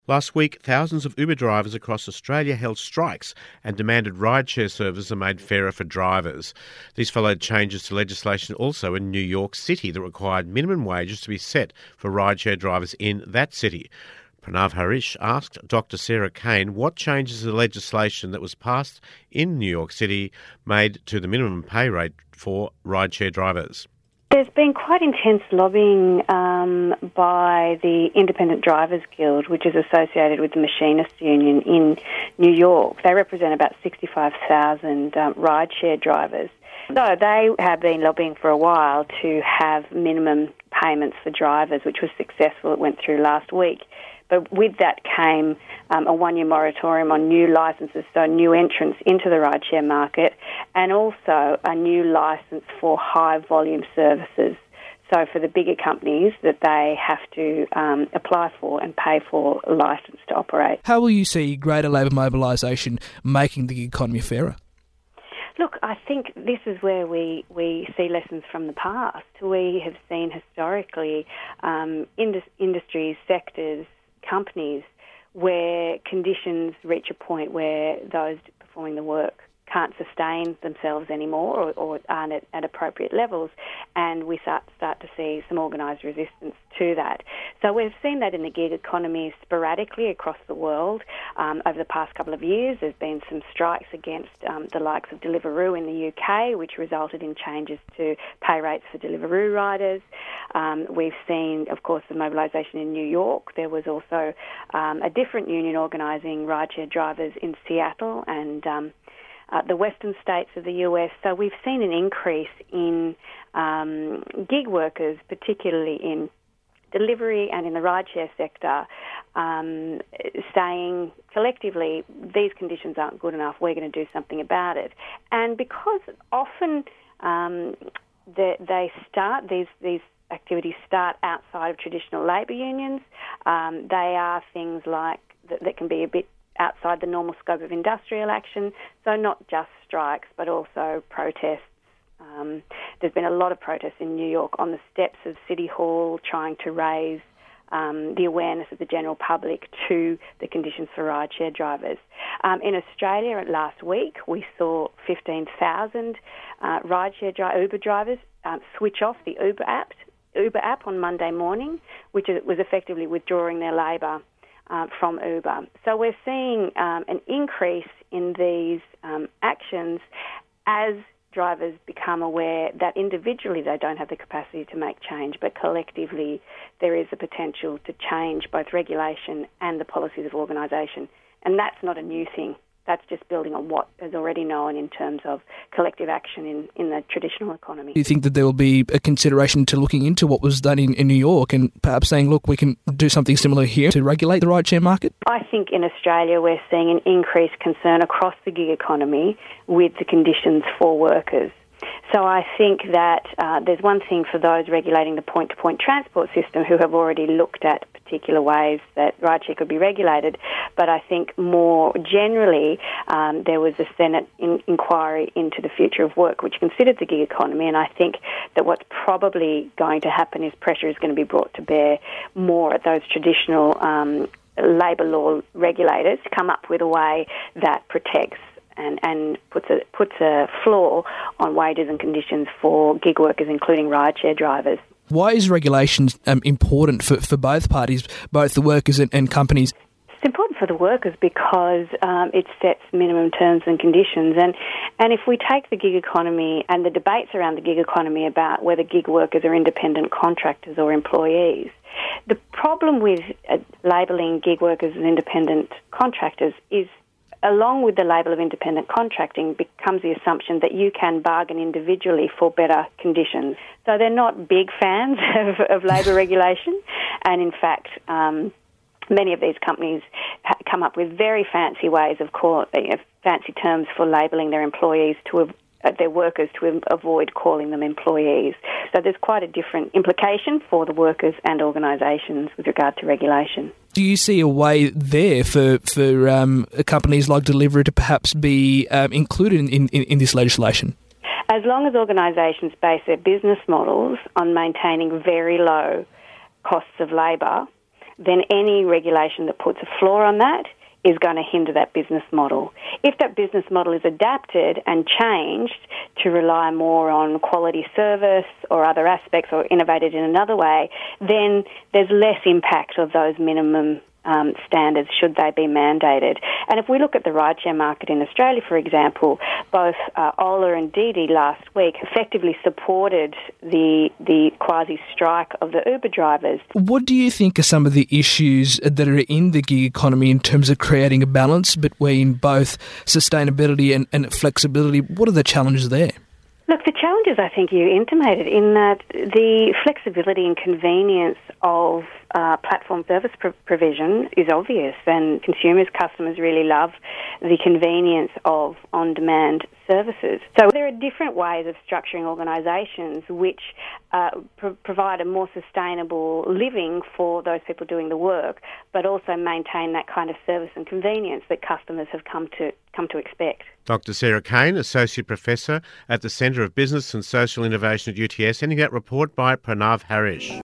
Last week, thousands of Uber drivers across Australia held strikes and demanded rideshare services are made fairer for drivers. These followed changes to legislation also in New York City that required minimum wages to be set for rideshare drivers in that city. Pranav Harish asked Dr. Sarah Kane what changes the legislation that was passed in New York City made to the minimum pay rate for rideshare drivers. There's been quite intense lobbying by the Independent Drivers Guild, which is associated with the Machinists Union in New York. They represent about 65,000 rideshare drivers. So they have been lobbying for a while to have minimum payments for drivers, which was successful. It went through last week. But with that came a one-year moratorium on new licences, so new entrants into the rideshare market, and also a new licence for high-volume services. So for the bigger companies that they have to apply for and pay for a licence to operate. How will you see greater labour mobilisation making the economy fairer? Look, I think this is where we see lessons from the past. We have seen historically industries, sectors, companies where conditions reach a point where those performing the work can't sustain themselves anymore or aren't at appropriate levels, and we start to see some organised resistance to that. So we've seen that in the gig economy sporadically across the world. Over the past couple of years, there's been some strikes against the likes of Deliveroo in the UK, which resulted in changes to pay rates for Deliveroo riders. We've seen, of course, the mobilisation in New York. There was also a different union organising rideshare drivers in Seattle and the western states of the US. So we've seen an increase in gig workers, particularly in delivery and in the rideshare sector, saying collectively, these conditions aren't good enough, we're going to do something about it. And because often these activities start outside of traditional labour unions, they are things like that can be a bit outside the normal scope of industrial action, so not just strikes but also protests. There's been a lot of protests in New York on the steps of City Hall trying to raise the awareness of the general public to the conditions for rideshare drivers. In Australia last week we saw 15,000 Uber drivers switch off the Uber app on Monday morning, which was effectively withdrawing their labour from Uber. So we're seeing an increase in these actions as drivers become aware that individually they don't have the capacity to make change, but collectively there is a potential to change both regulation and the policies of organisation. And that's not a new thing. That's just building on what is already known in terms of collective action in the traditional economy. Do you think that there will be a consideration to looking into what was done in New York and perhaps saying, look, we can do something similar here to regulate the rideshare market? I think in Australia we're seeing an increased concern across the gig economy with the conditions for workers. So I think that there's one thing for those regulating the point-to-point transport system who have already looked at particular ways that rideshare could be regulated, but I think more generally there was a Senate inquiry into the future of work which considered the gig economy, and I think that what's probably going to happen is pressure is going to be brought to bear more at those traditional labour law regulators to come up with a way that protects and puts a floor on wages and conditions for gig workers, including rideshare drivers. Why is regulation important for both parties, both the workers and companies? It's important for the workers because it sets minimum terms and conditions. And if we take the gig economy and the debates around the gig economy about whether gig workers are independent contractors or employees, the problem with labelling gig workers as independent contractors is, along with the label of independent contracting, becomes the assumption that you can bargain individually for better conditions. So they're not big fans of labour regulation, and in fact, many of these companies come up with very fancy ways of fancy terms for labelling their employees their workers to avoid calling them employees. So there's quite a different implication for the workers and organisations with regard to regulation. Do you see a way there for companies like Deliveroo to perhaps be included in this legislation? As long as organisations base their business models on maintaining very low costs of labour then any regulation that puts a floor on that is going to hinder that business model. If that business model is adapted and changed to rely more on quality service or other aspects or innovated in another way, then there's less impact of those minimum standards should they be mandated. And if we look at the rideshare market in Australia, for example, both Ola and Didi last week effectively supported the quasi-strike of the Uber drivers. What do you think are some of the issues that are in the gig economy in terms of creating a balance between both sustainability and flexibility? What are the challenges there? Look, the challenges I think you intimated in that the flexibility and convenience of platform service provision is obvious, and customers really love the convenience of on-demand services. So there are different ways of structuring organisations which provide a more sustainable living for those people doing the work, but also maintain that kind of service and convenience that customers have come to expect. Dr. Sarah Kane, Associate Professor at the Centre of Business and Social Innovation at UTS, ending that report by Pranav Harish.